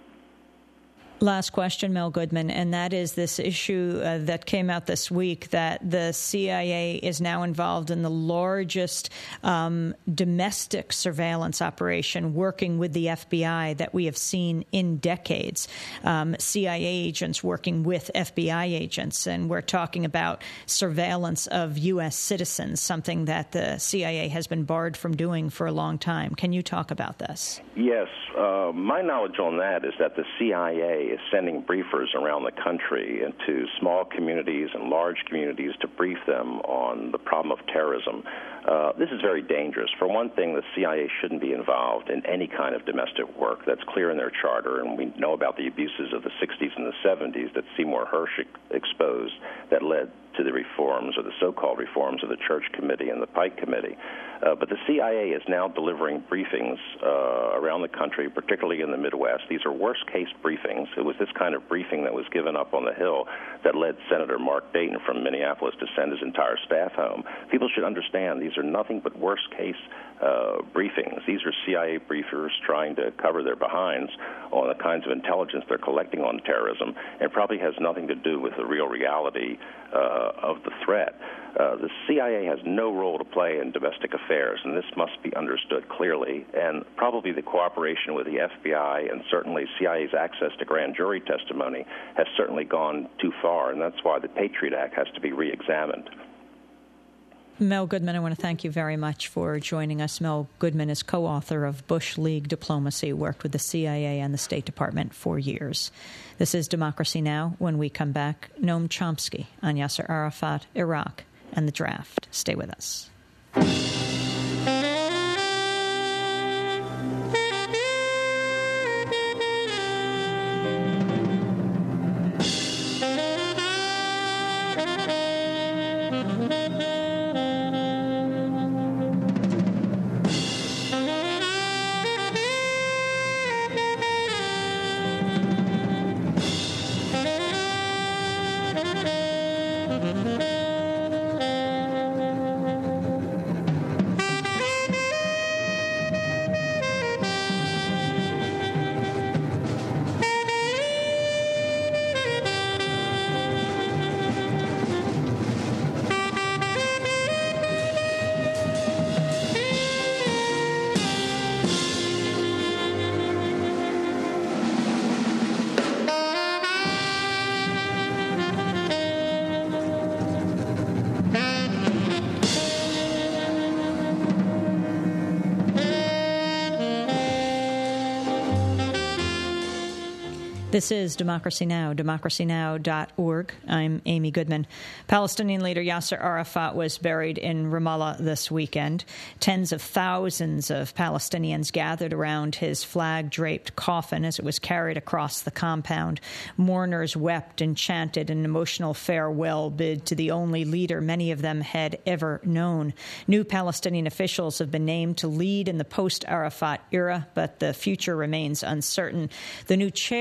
Last question, Mel Goodman, and that is this issue uh, that came out this week that the C I A is now involved in the largest um, domestic surveillance operation working with the F B I that we have seen in decades. Um, C I A agents working with F B I agents, and we're talking about surveillance of U S citizens, something that the C I A has been barred from doing for a long time. Can you talk about this? Yes. Uh, my knowledge on that is that the C I A is sending briefers around the country into small communities and large communities to brief them on the problem of terrorism. Uh, this is very dangerous. For one thing, the C I A shouldn't be involved in any kind of domestic work. That's clear in their charter, and we know about the abuses of the sixties and the seventies that Seymour Hersh exposed that led to the reforms, or the so-called reforms, of the Church Committee and the Pike Committee. Uh, but the C I A is now delivering briefings uh, around the country, particularly in the Midwest. These are worst-case briefings. It was this kind of briefing that was given up on the Hill that led Senator Mark Dayton from Minneapolis to send his entire staff home. People should understand these are nothing but worst-case uh, briefings. These are C I A briefers trying to cover their behinds on the kinds of intelligence they're collecting on terrorism, and probably has nothing to do with the real reality uh, of the threat. Uh, the C I A has no role to play in domestic affairs, and this must be understood clearly, and probably the cooperation with the F B I and certainly C I A's access to grand jury testimony has certainly gone too far, and that's why the Patriot Act has to be re-examined. Mel Goodman, I want to thank you very much for joining us. Mel Goodman is co-author of Bush League Diplomacy, worked with the C I A and the State Department for years. This is Democracy Now! When we come back, Noam Chomsky on Yasser Arafat, Iraq, and the draft. Stay with us. This is Democracy Now!, democracy now dot org. I'm Amy Goodman. Palestinian leader Yasser Arafat was buried in Ramallah this weekend. Tens of thousands of Palestinians gathered around his flag-draped coffin as it was carried across the compound. Mourners wept and chanted an emotional farewell bid to the only leader many of them had ever known. New Palestinian officials have been named to lead in the post-Arafat era, but the future remains uncertain. The new chair of the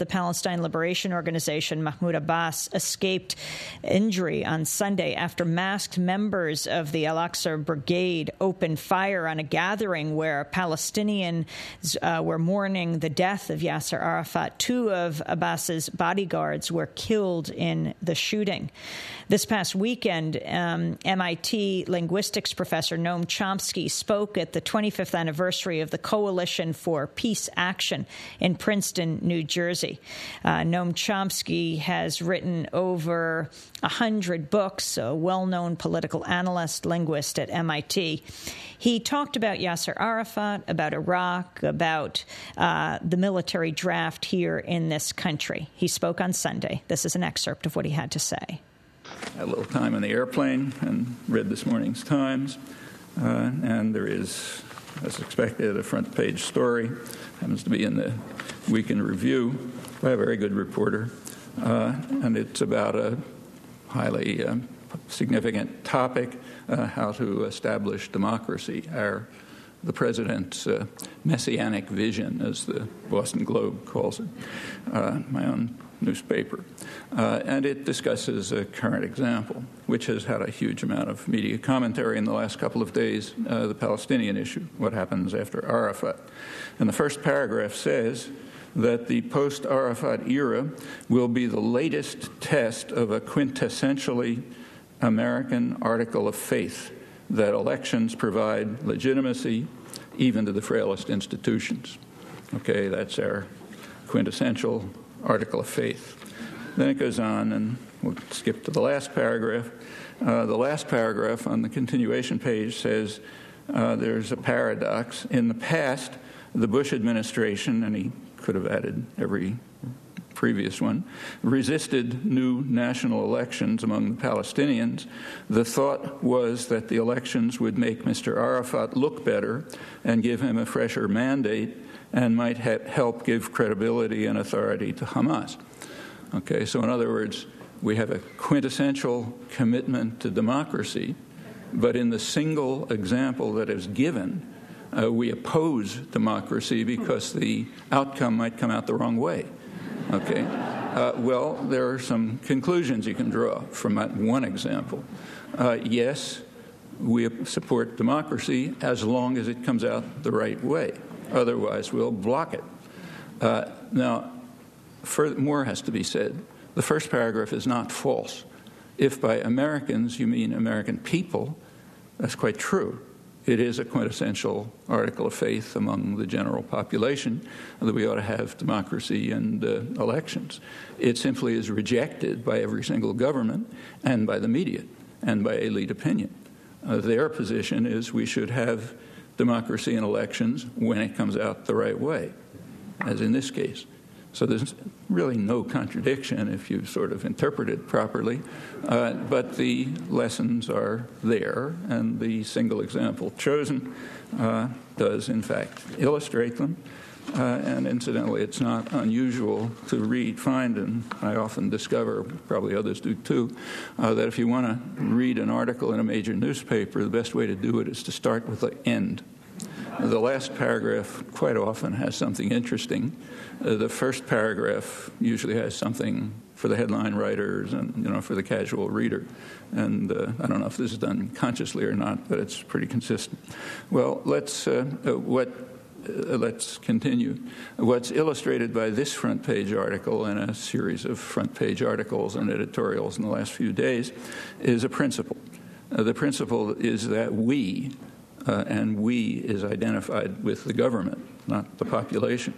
the Palestine Liberation Organization, Mahmoud Abbas, escaped injury on Sunday after masked members of the Al-Aqsa Brigade opened fire on a gathering where Palestinians uh, were mourning the death of Yasser Arafat. Two of Abbas's bodyguards were killed in the shooting. This past weekend, um, M I T linguistics professor Noam Chomsky spoke at the twenty-fifth anniversary of the Coalition for Peace Action in Princeton, New Jersey. Uh, Noam Chomsky has written over a hundred books, a well-known political analyst, linguist at M I T. He talked about Yasser Arafat, about Iraq, about uh, the military draft here in this country. He spoke on Sunday. This is an excerpt of what he had to say. I had a little time on the airplane and read this morning's Times, uh, and there is, as expected, a front-page story. Happens to be in the Week in Review by a very good reporter, uh, and it's about a highly uh, significant topic, uh, how to establish democracy, our the president's uh, messianic vision, as the Boston Globe calls it, uh, my own newspaper. Uh, and it discusses a current example, which has had a huge amount of media commentary in the last couple of days, uh, the Palestinian issue, what happens after Arafat. And the first paragraph says that the post-Arafat era will be the latest test of a quintessentially American article of faith, that elections provide legitimacy even to the frailest institutions. Okay, that's our quintessential article of faith. Then it goes on, and we'll skip to the last paragraph. Uh, the last paragraph on the continuation page says uh, there's a paradox. In the past, the Bush administration, and he could have added every previous one, resisted new national elections among the Palestinians. The thought was that the elections would make Mister Arafat look better and give him a fresher mandate and might ha- help give credibility and authority to Hamas. Okay, so in other words, we have a quintessential commitment to democracy, but in the single example that is given, uh, we oppose democracy because the outcome might come out the wrong way. Okay. Uh, well, there are some conclusions you can draw from that one example. Uh, yes, we support democracy as long as it comes out the right way. Otherwise, we'll block it. Uh, now, further, more has to be said. The first paragraph is not false. If by Americans you mean American people, that's quite true. It is a quintessential article of faith among the general population that we ought to have democracy and uh, elections. It simply is rejected by every single government and by the media and by elite opinion. Uh, their position is we should have democracy and elections when it comes out the right way, as in this case. So there's really no contradiction if you sort of interpret it properly, uh, but the lessons are there, and the single example chosen uh, does, in fact, illustrate them. Uh, and incidentally, it's not unusual to read, find, and I often discover, probably others do too, uh, that if you want to read an article in a major newspaper, the best way to do it is to start with the end. The last paragraph quite often has something interesting. Uh, the first paragraph usually has something for the headline writers and, you know, for the casual reader. And uh, I don't know if this is done consciously or not, but it's pretty consistent. Well, let's uh, uh, what uh, let's continue. What's illustrated by this front page article and a series of front page articles and editorials in the last few days is a principle. Uh, the principle is that we, Uh, and we is identified with the government, not the population.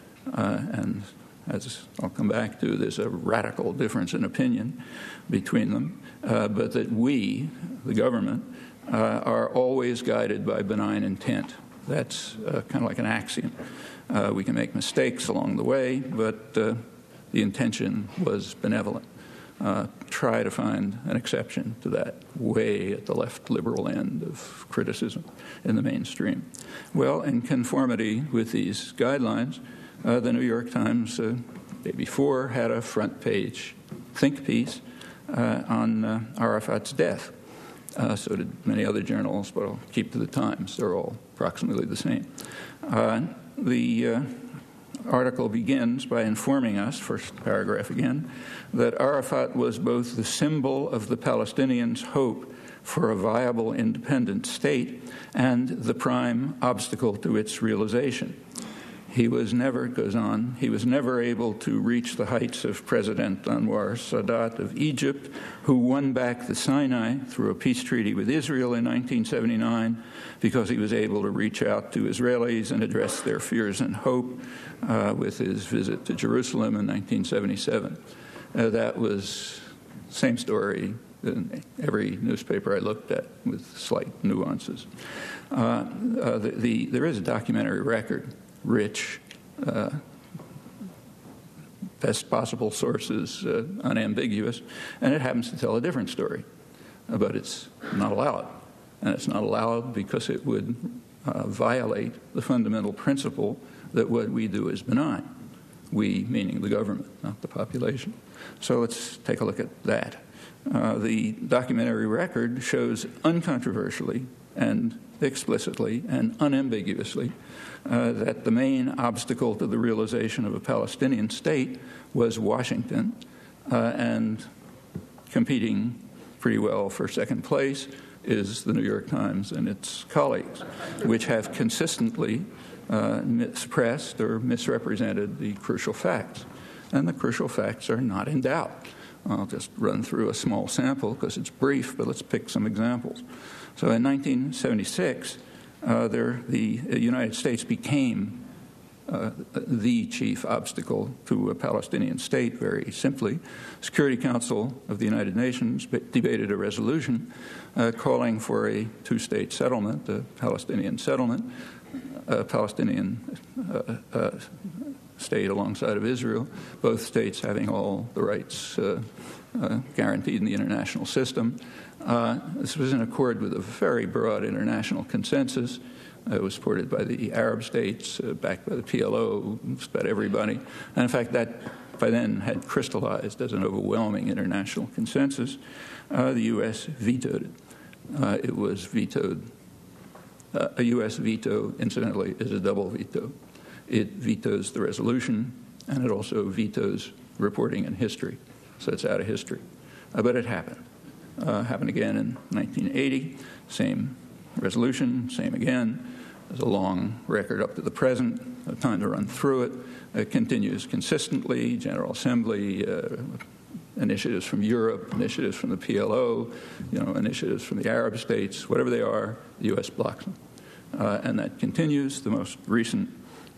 Uh, and as I'll come back to, there's a radical difference in opinion between them, uh, but that we, the government, uh, are always guided by benign intent. That's uh, kind of like an axiom. Uh, we can make mistakes along the way, but uh, the intention was benevolent. Uh, try to find an exception to that way at the left liberal end of criticism in the mainstream. Well, in conformity with these guidelines, uh, the New York Times, uh, the day before, had a front page think piece uh, on uh, Arafat's death. Uh, so did many other journals, but I'll keep to the Times. They're all approximately the same. Uh, the uh, article begins by informing us, first paragraph again, that Arafat was both the symbol of the Palestinians' hope for a viable independent state and the prime obstacle to its realization. He was never, it goes on, he was never able to reach the heights of President Anwar Sadat of Egypt, who won back the Sinai through a peace treaty with Israel in nineteen seventy-nine, because he was able to reach out to Israelis and address their fears and hope uh, with his visit to Jerusalem in nineteen seventy-seven. Uh, that was same story in every newspaper I looked at, with slight nuances. Uh, uh, the, the, there is a documentary record, rich, uh, best possible sources, uh, unambiguous, and it happens to tell a different story, uh, but it's not allowed. And it's not allowed because it would uh, violate the fundamental principle that what we do is benign. We, meaning the government, not the population. So let's take a look at that. Uh, the documentary record shows uncontroversially and explicitly and unambiguously uh, that the main obstacle to the realization of a Palestinian state was Washington, uh, and competing pretty well for second place is the New York Times and its colleagues, which have consistently uh, suppressed or misrepresented the crucial facts. And the crucial facts are not in doubt. I'll just run through a small sample because it's brief, but let's pick some examples. So in nineteen seventy-six, uh, there, the United States became uh, the chief obstacle to a Palestinian state, very simply. Security Council of the United Nations debated a resolution uh, calling for a two-state settlement, a Palestinian settlement, a Palestinian uh, uh, state alongside of Israel, both states having all the rights uh, uh, guaranteed in the international system. Uh, this was in accord with a very broad international consensus. Uh, it was supported by the Arab states, uh, backed by the P L O, just about everybody. And in fact, that by then had crystallized as an overwhelming international consensus. Uh, the U S vetoed it. Uh, it was vetoed. Uh, a U S veto, incidentally, is a double veto. It vetoes the resolution, and it also vetoes reporting in history. So it's out of history. Uh, but it happened. Uh, happened again in nineteen eighty. Same resolution, same again. There's a long record up to the present. No time to run through it. It continues consistently. General Assembly, uh, initiatives from Europe, initiatives from the P L O, you know, initiatives from the Arab states, whatever they are, the U S blocks them. Uh, and that continues. The most recent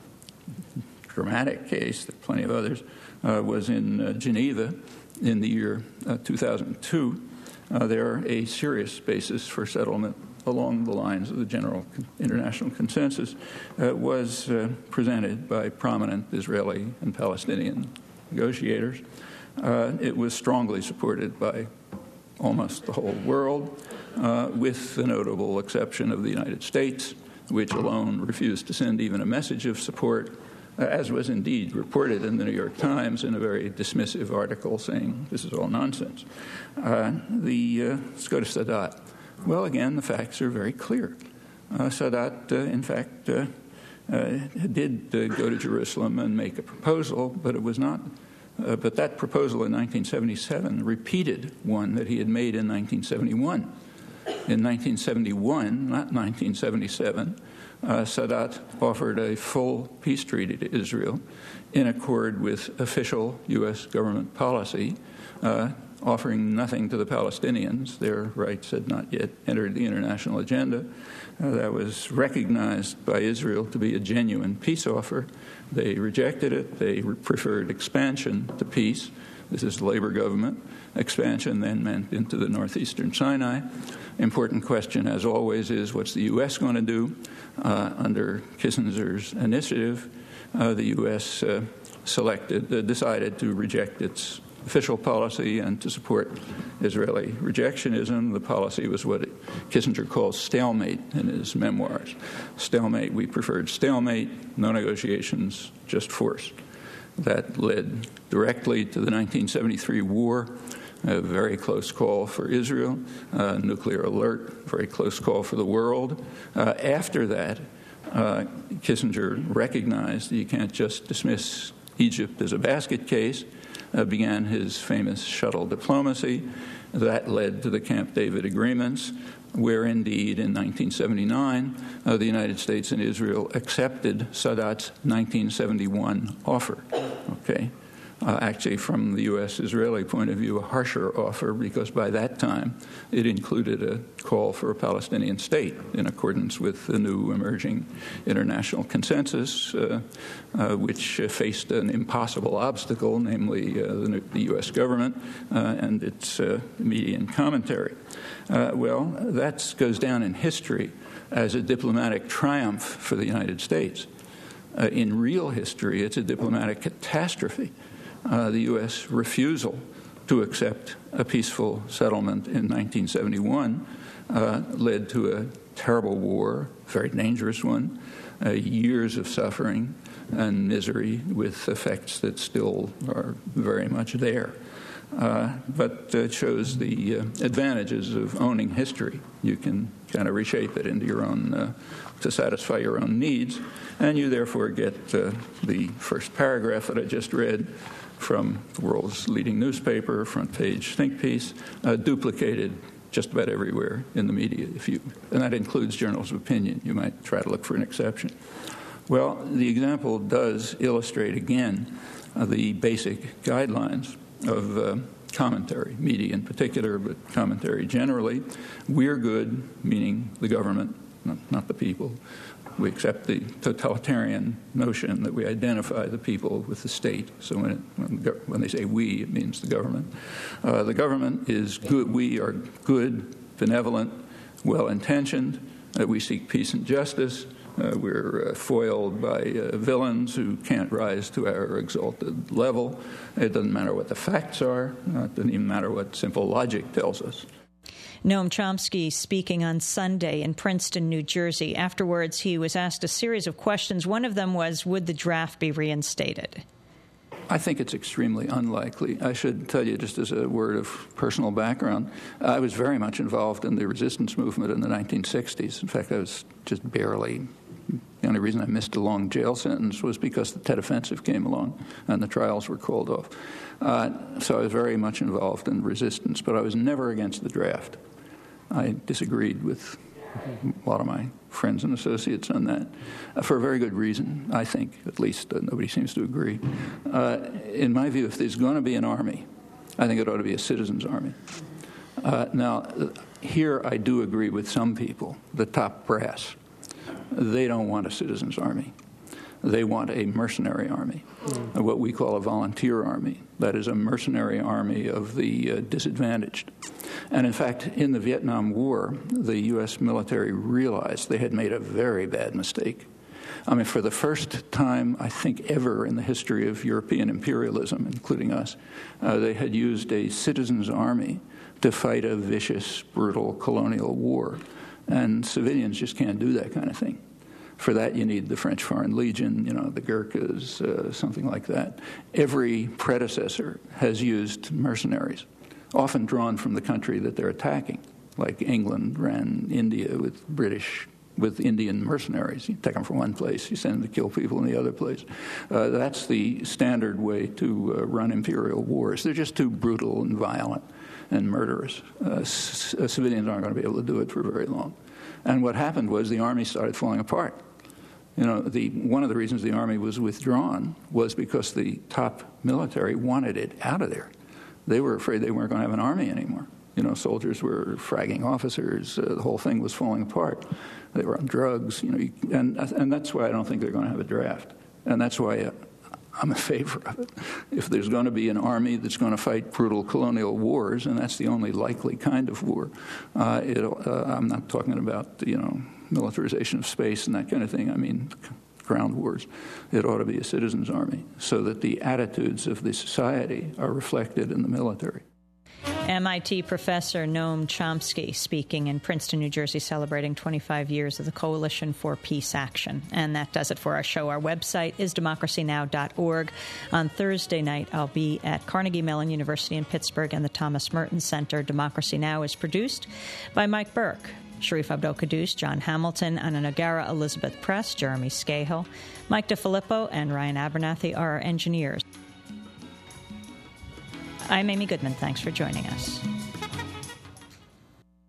dramatic case, there are plenty of others, uh, was in uh, Geneva in the year uh, two thousand two. Uh, there a serious basis for settlement along the lines of the general international consensus uh, was uh, presented by prominent Israeli and Palestinian negotiators. Uh, it was strongly supported by almost the whole world, uh, with the notable exception of the United States, which alone refused to send even a message of support, uh, as was indeed reported in the New York Times in a very dismissive article saying this is all nonsense. Uh, the, uh, let's go to Sadat. Well, again, the facts are very clear. Uh, Sadat, uh, in fact, uh, uh, did uh, go to Jerusalem and make a proposal, but it was not. Uh, but that proposal in nineteen seventy-seven repeated one that he had made in nineteen seventy-one. In nineteen seventy-one, not nineteen seventy-seven, uh, Sadat offered a full peace treaty to Israel in accord with official U S government policy, uh, offering nothing to the Palestinians. Their rights had not yet entered the international agenda. Uh, that was recognized by Israel to be a genuine peace offer. They rejected it. They re- preferred expansion to peace. This is the Labor government. Expansion then meant into the northeastern Sinai. Important question, as always, is what's the U S going to do? Uh, under Kissinger's initiative, uh, the U S uh, selected, uh, decided to reject its official policy and to support Israeli rejectionism. The policy was what Kissinger calls stalemate in his memoirs. Stalemate, we preferred stalemate, no negotiations, just force. That led directly to the nineteen seventy-three war, a very close call for Israel, uh, nuclear alert, very close call for the world. Uh, after that, Uh, Kissinger recognized that you can't just dismiss Egypt as a basket case, uh, began his famous shuttle diplomacy. That led to the Camp David agreements, where indeed in nineteen seventy-nine uh, the United States and Israel accepted Sadat's nineteen seventy-one offer. Okay, uh, actually, from the U S Israeli point of view, a harsher offer, because by that time it included a call for a Palestinian state in accordance with the new emerging international consensus, uh, uh, which uh, faced an impossible obstacle, namely uh, the, the U S government uh, and its uh, media and commentary. Uh, well, that goes down in history as a diplomatic triumph for the United States. Uh, in real history, it's a diplomatic catastrophe. Uh, the U S refusal to accept a peaceful settlement in nineteen seventy-one uh, led to a terrible war, a very dangerous one, uh, years of suffering and misery with effects that still are very much there. Uh, but it shows the uh, advantages of owning history. You can kind of reshape it into your own, uh, to satisfy your own needs, and you therefore get uh, the first paragraph that I just read from the world's leading newspaper, front page think piece, uh, duplicated just about everywhere in the media, if you, and that includes journals of opinion. You might try to look for an exception. Well, the example does illustrate again uh, the basic guidelines of uh, commentary, media in particular, but commentary generally. We're good, meaning the government, not, not the people. We accept the totalitarian notion that we identify the people with the state. So when, it, when, when they say we, it means the government. Uh, the government is good. We are good, benevolent, well-intentioned. Uh, we seek peace and justice. Uh, we're uh, foiled by uh, villains who can't rise to our exalted level. It doesn't matter what the facts are. Uh, it doesn't even matter what simple logic tells us. Noam Chomsky speaking on Sunday in Princeton, New Jersey. Afterwards, he was asked a series of questions. One of them was, would the draft be reinstated? I think it's extremely unlikely. I should tell you, just as a word of personal background, I was very much involved in the resistance movement in the nineteen sixties. In fact, I was just barely. The only reason I missed a long jail sentence was because the Tet Offensive came along and the trials were called off. Uh, so I was very much involved in resistance, but I was never against the draft. I disagreed with a lot of my friends and associates on that uh, for a very good reason, I think. At least uh, nobody seems to agree. Uh, in my view, if there's going to be an army, I think it ought to be a citizens' army. Uh, now, here I do agree with some people, the top brass. They don't want a citizens' army. They want a mercenary army, mm. what we call a volunteer army. That is a mercenary army of the uh, disadvantaged. And in fact, in the Vietnam War, the U S military realized they had made a very bad mistake. I mean, for the first time, I think, ever in the history of European imperialism, including us, uh, they had used a citizens' army to fight a vicious, brutal colonial war. And civilians just can't do that kind of thing. For that, you need the French Foreign Legion, you know, the Gurkhas, uh, something like that. Every predecessor has used mercenaries, often drawn from the country that they're attacking, like England ran India with British, with Indian mercenaries. You take them from one place, you send them to kill people in the other place. Uh, that's the standard way to uh, run imperial wars. They're just too brutal and violent and murderous. Uh, c- civilians aren't going to be able to do it for very long. And what happened was the army started falling apart. You know, the, one of the reasons the army was withdrawn was because the top military wanted it out of there. They were afraid they weren't going to have an army anymore. You know, soldiers were fragging officers. Uh, the whole thing was falling apart. They were on drugs. You know, you, and and that's why I don't think they're going to have a draft. And that's why uh, I'm in favor of it. If there's going to be an army that's going to fight brutal colonial wars, and that's the only likely kind of war, uh, it'll, uh, I'm not talking about, you know, militarization of space and that kind of thing. I mean, ground wars. It ought to be a citizens' army so that the attitudes of the society are reflected in the military. M I T professor Noam Chomsky speaking in Princeton, New Jersey, celebrating twenty-five years of the Coalition for Peace Action. And that does it for our show. Our website is democracy now dot org. On Thursday night, I'll be at Carnegie Mellon University in Pittsburgh and the Thomas Merton Center. Democracy Now! Is produced by Mike Burke. Sharif Abdel-Quddus, John Hamilton, Anna Nagara, Elizabeth Press, Jeremy Scahill, Mike DeFilippo, and Ryan Abernathy are our engineers. I'm Amy Goodman. Thanks for joining us.